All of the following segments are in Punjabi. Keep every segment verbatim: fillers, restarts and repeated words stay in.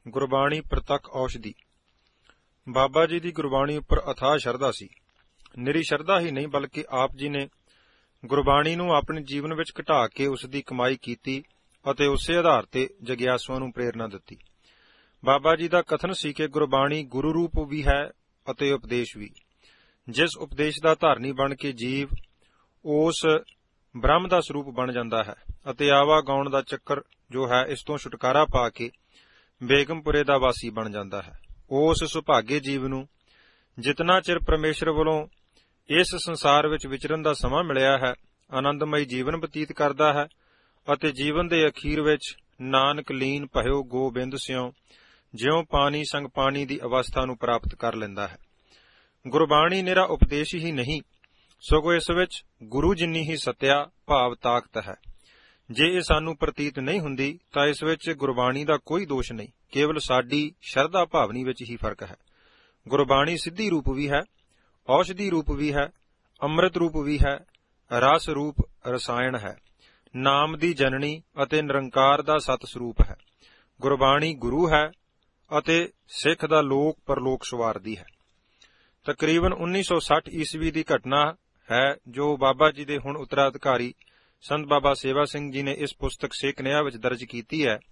ਗੁਰਬਾਣੀ ਪ੍ਰਤੱਖ ਔਸ਼ਧੀ। ਬਾਬਾ ਜੀ ਦੀ ਗੁਰਬਾਣੀ ਉੱਪਰ ਅਥਾਹ ਸ਼ਰਧਾ ਸੀ। ਨਿਰੀ ਸ਼ਰਧਾ ਹੀ ਨਹੀਂ, ਬਲਕਿ ਆਪ ਜੀ ਨੇ ਗੁਰਬਾਣੀ ਨੂੰ ਆਪਣੇ ਜੀਵਨ ਵਿੱਚ ਘਟਾ ਕੇ ਉਸ ਦੀ ਕਮਾਈ ਕੀਤੀ ਅਤੇ ਉਸੇ ਆਧਾਰ ਤੇ ਜਗਿਆਸੂਆਂ ਨੂੰ ਪ੍ਰੇਰਨਾ ਦਿੱਤੀ। ਬਾਬਾ ਜੀ ਦਾ ਕਥਨ ਸੀ ਕਿ ਗੁਰਬਾਣੀ ਗੁਰੂ ਰੂਪ ਵੀ ਹੈ ਅਤੇ ਉਪਦੇਸ਼ ਵੀ। ਜਿਸ ਉਪਦੇਸ਼ ਦਾ ਧਾਰਨੀ ਬਣ ਕੇ ਜੀਵ ਉਸ ਬ੍ਰਹਮ ਦਾ ਸਰੂਪ ਬਣ ਜਾਂਦਾ ਹੈ ਅਤੇ ਆਵਾ ਗਾਉਣ ਦਾ ਚੱਕਰ ਜੋ ਹੈ ਇਸ ਤੋਂ ਛੁਟਕਾਰਾ ਪਾ ਕੇ ਬੇਗਮਪੁਰੇ ਦਾ ਵਾਸੀ ਬਣ ਜਾਂਦਾ ਹੈ। ਉਸ ਸੁਭਾਗੇ ਜੀਵ ਨੂੰ ਜਿਤਨਾ ਚਿਰ ਪਰਮੇਸ਼ਰ ਵੱਲੋਂ ਇਸ ਸੰਸਾਰ ਵਿੱਚ ਵਿਚਰਨ ਦਾ ਸਮਾਂ ਮਿਲਿਆ ਹੈ, ਆਨੰਦਮਈ ਜੀਵਨ ਬਤੀਤ ਕਰਦਾ ਹੈ ਅਤੇ ਜੀਵਨ ਦੇ ਅਖੀਰ ਵਿੱਚ ਨਾਨਕ ਲੀਨ ਭਇਓ ਗੋਬਿੰਦ ਸਿਉ ਜਿਉ ਪਾਣੀ ਸੰਗ ਪਾਣੀ ਦੀ ਅਵਸਥਾ ਨੂੰ ਪ੍ਰਾਪਤ ਕਰ ਲੈਂਦਾ ਹੈ। ਗੁਰਬਾਣੀ ਨਿਰਾ ਉਪਦੇਸ਼ ਹੀ ਨਹੀਂ, ਸਗੋਂ ਇਸ ਵਿੱਚ ਗੁਰੂ ਜਿੰਨੀ ਹੀ ਸੱਤਿਆ ਭਾਵ ਤਾਕਤ ਹੈ। ਜੇ ਇਹ ਸਾਨੂੰ ਪ੍ਰਤੀਤ ਨਹੀਂ ਹੁੰਦੀ ਤਾਂ ਇਸ ਵਿੱਚ ਗੁਰਬਾਣੀ ਦਾ ਕੋਈ ਦੋਸ਼ ਨਹੀਂ, ਕੇਵਲ ਸਾਡੀ ਸ਼ਰਧਾ ਭਾਵਨੀ ਵਿੱਚ ਹੀ ਫਰਕ ਹੈ। ਗੁਰਬਾਣੀ ਸਿੱਧੀ ਰੂਪ ਵੀ ਹੈ, ਔਸ਼ਧੀ ਰੂਪ ਵੀ ਹੈ, ਅੰਮ੍ਰਿਤ ਰੂਪ ਵੀ ਹੈ, ਰਸ ਰੂਪ ਰਸਾਇਣ ਹੈ, ਨਾਮ ਦੀ ਜਨਨੀ ਅਤੇ ਨਿਰੰਕਾਰ ਦਾ ਸਤ ਸਰੂਪ ਹੈ। ਗੁਰਬਾਣੀ ਗੁਰੂ ਹੈ ਅਤੇ ਸਿੱਖ ਦਾ ਲੋਕ ਪਰਲੋਕ ਸਵਾਰਦੀ ਹੈ। ਤਕਰੀਬਨ ਉੱਨੀ ਸੌ ਸੱਠ ਈਸਵੀ ਦੀ ਘਟਨਾ ਹੈ ਜੋ ਬਾਬਾ ਜੀ ਦੇ ਹੁਣ ਉੱਤਰਾਧਿਕਾਰੀ ਸੰਤ ਬਾਬਾ ਸੇਵਾ ਸਿੰਘ ਜੀ ਨੇ ਇਸ ਪੁਸਤਕ ਸੇਖ ਨਿਆ ਵਿੱਚ ਦਰਜ ਕੀਤੀ ਹੈ।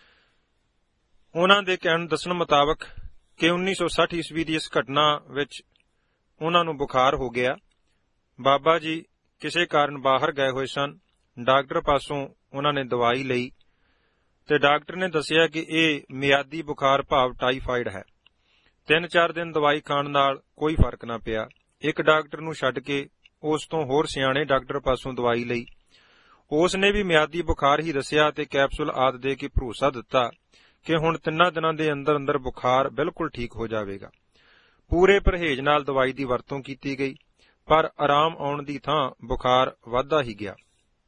ਉਹਨਾਂ ਦੇ ਕਹਿਣ ਦੱਸਣ ਮੁਤਾਬਕ ਕਿ ਉੱਨੀ ਸੌ ਸੱਠ ਈਸਵੀ ਦੀ ਇਸ ਘਟਨਾ ਵਿੱਚ ਉਹਨਾਂ ਨੂੰ ਬੁਖਾਰ ਹੋ ਗਿਆ। ਬਾਬਾ ਜੀ ਕਿਸੇ ਕਾਰਨ ਬਾਹਰ ਗਏ ਹੋਏ ਸਨ। ਡਾਕਟਰ ਪਾਸੋਂ ਉਹਨਾਂ ਨੇ ਦਵਾਈ ਲਈ ਤੇ ਡਾਕਟਰ ਨੇ ਦੱਸਿਆ ਕਿ ਇਹ ਮਿਆਦੀ ਬੁਖਾਰ ਭਾਵ ਟਾਈਫਾਈਡ ਹੈ। ਤਿੰਨ ਚਾਰ ਦਿਨ ਦਵਾਈ ਖਾਣ ਨਾਲ ਕੋਈ ਫਰਕ ਨਾ ਪਿਆ। ਇੱਕ ਡਾਕਟਰ ਨੂੰ ਛੱਡ ਕੇ ਉਸ ਤੋਂ ਹੋਰ ਸਿਆਣੇ ਡਾਕਟਰ ਪਾਸੋਂ ਦਵਾਈ ਲਈ। ਉਸ ਨੇ ਵੀ ਮਿਆਦੀ ਬੁਖਾਰ ਹੀ ਦੱਸਿਆ ਤੇ ਕੈਪਸੂਲ ਆਦਿ ਦੇ ਕੇ ਭਰੋਸਾ ਦਿੱਤਾ ਕਿ ਹੁਣ ਤਿੰਨਾਂ ਦਿਨਾਂ ਦੇ ਅੰਦਰ ਅੰਦਰ ਬੁਖਾਰ ਬਿਲਕੁਲ ਠੀਕ ਹੋ ਜਾਵੇਗਾ। ਪੂਰੇ ਪਰਹੇਜ਼ ਨਾਲ ਦਵਾਈ ਦੀ ਵਰਤੋਂ ਕੀਤੀ ਗਈ, ਪਰ ਆਰਾਮ ਆਉਣ ਦੀ ਥਾਂ ਬੁਖਾਰ ਵੱਧਦਾ ਹੀ ਗਿਆ।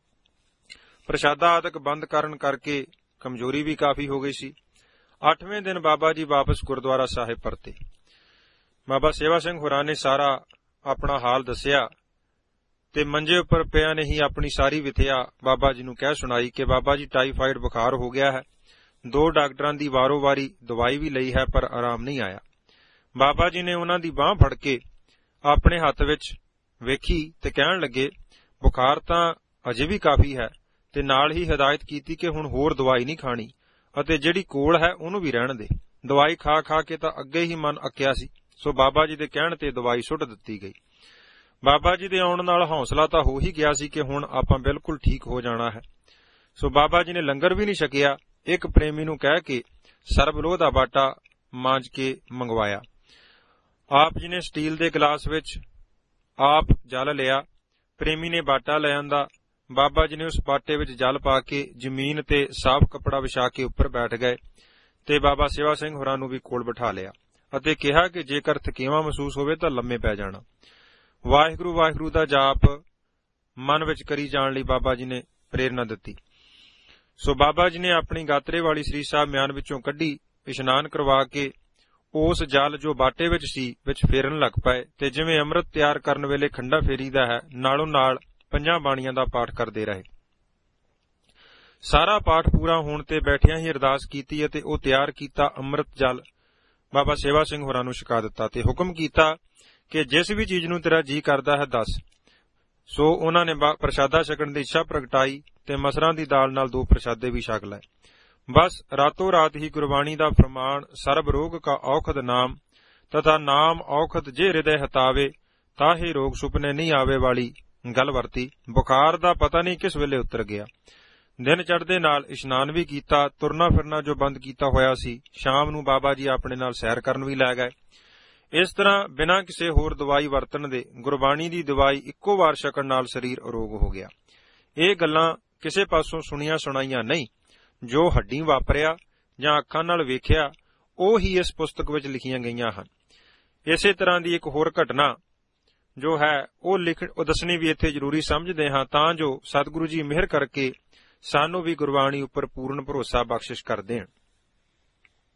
ਪ੍ਰਸ਼ਾਦਾ ਆਦਿਕ ਬੰਦ ਕਰਨ ਕਰਕੇ ਕਮਜ਼ੋਰੀ ਵੀ ਕਾਫੀ ਹੋ ਗਈ ਸੀ। ਅੱਠਵੇਂ ਦਿਨ ਬਾਬਾ ਜੀ ਵਾਪਸ ਗੁਰਦੁਆਰਾ ਸਾਹਿਬ ਪਰਤੇ। ਬਾਬਾ ਸੇਵਾ ਸਿੰਘ ਹੋਰਾਂ ਨੇ ਸਾਰਾ ਆਪਣਾ ਹਾਲ ਦੱਸਿਆ ਤੇ ਮੰਜੇ ਉੱਪਰ ਪਿਆ ਨੇ ਹੀ ਆਪਣੀ ਸਾਰੀ ਵਿਥਿਆ ਬਾਬਾ ਜੀ ਨੂੰ ਕਹਿ ਸੁਣਾਈ ਕਿ ਬਾਬਾ ਜੀ ਟਾਈਫਾਈਡ ਬੁਖਾਰ ਹੋ ਗਿਆ ਹੈ। ਦੋ ਡਾਕਟਰਾਂ ਦੀ ਵਾਰੋ ਵਾਰੀ ਦਵਾਈ ਵੀ ਲਈ ਹੈ ਪਰ ਆਰਾਮ ਨਹੀਂ ਆਇਆ। ਬਾਬਾ ਜੀ ਨੇ ਉਹਨਾਂ ਦੀ ਬਾਂਹ ਫੜ ਕੇ ਆਪਣੇ ਹੱਥ ਵਿੱਚ ਵੇਖੀ ਤੇ ਕਹਿਣ ਲੱਗੇ, ਬੁਖਾਰ ਤਾਂ ਅਜੇ ਵੀ ਕਾਫੀ ਹੈ, ਤੇ ਨਾਲ ਹੀ ਹਦਾਇਤ ਕੀਤੀ ਕਿ ਹੁਣ ਹੋਰ ਦਵਾਈ ਨਹੀਂ ਖਾਣੀ ਅਤੇ ਜਿਹੜੀ ਕੋਲ ਹੈ ਉਹਨੂੰ ਵੀ ਰਹਿਣ ਦੇ। ਦਵਾਈ ਖਾ ਖਾ ਕੇ ਤਾਂ ਅੱਗੇ ਹੀ ਮਨ ਅੱਕਿਆ ਸੀ, ਸੋ ਬਾਬਾ ਜੀ ਦੇ ਕਹਿਣ ਤੇ ਦਵਾਈ ਸੁੱਟ ਦਿੱਤੀ ਗਈ। ਬਾਬਾ ਜੀ ਦੇ ਆਉਣ ਨਾਲ ਹੌਸਲਾ ਤਾਂ ਹੋ ਹੀ ਗਿਆ ਸੀ ਕਿ ਹੁਣ ਆਪਾਂ ਬਿਲਕੁਲ ਠੀਕ ਹੋ ਜਾਣਾ ਹੈ। ਸੋ ਬਾਬਾ ਜੀ ਨੇ ਲੰਗਰ ਵੀ ਨਹੀਂ ਛਕਿਆ। ਇੱਕ ਪ੍ਰੇਮੀ ਨੂੰ ਕਹਿ ਕੇ ਸਰਬਲੋਹ ਦਾ ਬਾਟਾ ਮਾਂਜ ਕੇ ਮੰਗਵਾਇਆ। ਆਪ ਜੀ ਨੇ ਸਟੀਲ ਦੇ ਗਲਾਸ ਵਿੱਚ ਆਪ ਜਲ ਲਿਆ। ਪ੍ਰੇਮੀ ਨੇ ਬਾਟਾ ਲੈ ਆਂਦਾ। ਬਾਬਾ ਜੀ ਨੇ ਉਸ ਬਾਟੇ ਵਿੱਚ ਜਲ ਪਾ ਕੇ ਜ਼ਮੀਨ ਤੇ ਸਾਫ਼ ਕੱਪੜਾ ਵਿਛਾ ਕੇ ਉੱਪਰ ਬੈਠ ਗਏ ਤੇ ਬਾਬਾ ਸੇਵਾ ਸਿੰਘ ਹੋਰਾਂ ਨੂੰ ਵੀ ਕੋਲ ਬਿਠਾ ਲਿਆ ਅਤੇ ਕਿਹਾ ਕਿ ਜੇਕਰ ਥਕੇਵਾਂ ਮਹਿਸੂਸ ਹੋਵੇ ਤਾਂ ਲੰਮੇ ਪੈ ਜਾਣਾ। ਵਾਹਿਗੁਰੂ ਵਾਹਿਗੁਰੂ ਦਾ ਜਾਪ ਮਨ ਵਿੱਚ ਕਰੀ ਜਾਣ ਲਈ ਬਾਬਾ ਜੀ ਨੇ ਪ੍ਰੇਰਨਾ ਦਿੱਤੀ। ਸੋ ਬਾਬਾ ਜੀ ਨੇ ਆਪਣੀ ਗਾਤਰੇ ਵਾਲੀ ਸ੍ਰੀ ਸਾਹਿਬ ਮਿਆਨ ਵਿੱਚੋਂ ਕੱਢੀ, ਇਸ਼ਨਾਨ ਕਰਵਾ ਕੇ ਉਸ ਜਲ ਜੋ ਬਾਟੇ ਵਿੱਚ ਸੀ ਵਿੱਚ ਫੇਰਨ ਲੱਗ ਪਏ ਤੇ ਜਿਵੇਂ ਅੰਮ੍ਰਿਤ ਤਿਆਰ ਕਰਨ ਵੇਲੇ ਖੰਡਾ ਫੇਰੀਦਾ ਹੈ, ਨਾਲੋਂ ਨਾਲ ਪੰਜਾਂ ਬਾਣੀਆਂ ਦਾ ਪਾਠ ਕਰਦੇ ਰਹੇ। ਸਾਰਾ ਪਾਠ ਪੂਰਾ ਹੋਣ ਤੇ ਬੈਠਿਆਂ ਹੀ ਅਰਦਾਸ ਕੀਤੀ ਅਤੇ ਉਹ ਤਿਆਰ ਕੀਤਾ ਅੰਮ੍ਰਿਤ ਜਲ ਬਾਬਾ ਸੇਵਾ ਸਿੰਘ ਹੋਰਾਂ ਨੂੰ ਛਕਾ ਦਿੱਤਾ ਤੇ ਹੁਕਮ ਕੀਤਾ ਕਿ ਜਿਸ ਵੀ ਚੀਜ਼ ਨੂੰ ਤੇਰਾ ਜੀ ਕਰਦਾ ਹੈ ਦੱਸ। ਸੋ ਉਹਨਾਂ ਨੇ ਪ੍ਰਸ਼ਾਦਾ ਛਕਣ ਦੀ ਇੱਛਾ ਪ੍ਰਗਟਾਈ ਤੇ ਮਸਰਾਂ ਦੀ ਦਾਲ ਨਾਲ ਦੋ ਪ੍ਰਸ਼ਾਦੇ ਵੀ ਛਕ ਲਏ। ਬਸ ਰਾਤੋਂ ਰਾਤ ਹੀ ਗੁਰਬਾਣੀ ਦਾ ਫਰਮਾਨ ਸਰਬ ਰੋਗ ਕਾ ਔਖਦ ਨਾਮ ਤਥਾ ਨਾਮ ਔਖਦ ਜੇ ਹਿਰਦੇ ਹਤਾਵੇ ਤਾਹੇ ਰੋਗ ਸੁਪਨੇ ਨਹੀਂ ਆਵੇ ਵਾਲੀ ਗੱਲ ਵਰਤੀ। ਬੁਖਾਰ ਦਾ ਪਤਾ ਨਹੀਂ ਕਿਸ ਵੇਲੇ ਉਤਰ ਗਿਆ। ਦਿਨ ਚੜ੍ਹਦੇ ਨਾਲ ਇਸ਼ਨਾਨ ਵੀ ਕੀਤਾ। ਤੁਰਨਾ ਫਿਰਨਾ ਜੋ ਬੰਦ ਕੀਤਾ ਹੋਇਆ ਸੀ, ਸ਼ਾਮ ਨੂੰ ਬਾਬਾ ਜੀ ਆਪਣੇ ਨਾਲ ਸੈਰ ਕਰਨ ਵੀ ਲੈ ਗਏ। ਇਸ ਤਰ੍ਹਾਂ ਬਿਨਾਂ ਕਿਸੇ ਹੋਰ ਦਵਾਈ ਵਰਤਣ ਦੇ ਗੁਰਬਾਣੀ ਦੀ ਦਵਾਈ ਇੱਕੋ ਵਾਰ ਛਕਣ ਨਾਲ ਸਰੀਰ ਅਰੋਗ ਹੋ ਗਿਆ। ਇਹ ਗੱਲਾਂ ਕਿਸੇ ਪਾਸੋਂ ਸੁਣੀਆਂ ਸੁਣਾਈਆਂ ਨਹੀਂ, ਜੋ ਹੱਡੀਂ ਵਾਪਰਿਆ ਜਾਂ ਅੱਖਾਂ ਨਾਲ ਵੇਖਿਆ ਉਹ ਹੀ ਇਸ ਪੁਸਤਕ ਵਿੱਚ ਲਿਖੀਆਂ ਗਈਆਂ ਹਨ। ਇਸੇ ਤਰ੍ਹਾਂ ਦੀ ਇੱਕ ਹੋਰ ਘਟਨਾ ਜੋ ਹੈ ਉਹ ਲਿਖ ਉਹ ਦੱਸਣੀ ਵੀ ਇੱਥੇ ਜ਼ਰੂਰੀ ਸਮਝਦੇ ਹਾਂ ਤਾਂ ਜੋ ਸਤਿਗੁਰੂ ਜੀ ਮਿਹਰ ਕਰਕੇ ਸਾਨੂੰ ਵੀ ਗੁਰਬਾਣੀ ਉੱਪਰ ਪੂਰਨ ਭਰੋਸਾ ਬਖਸ਼ਿਸ਼ ਕਰ ਦੇਣ।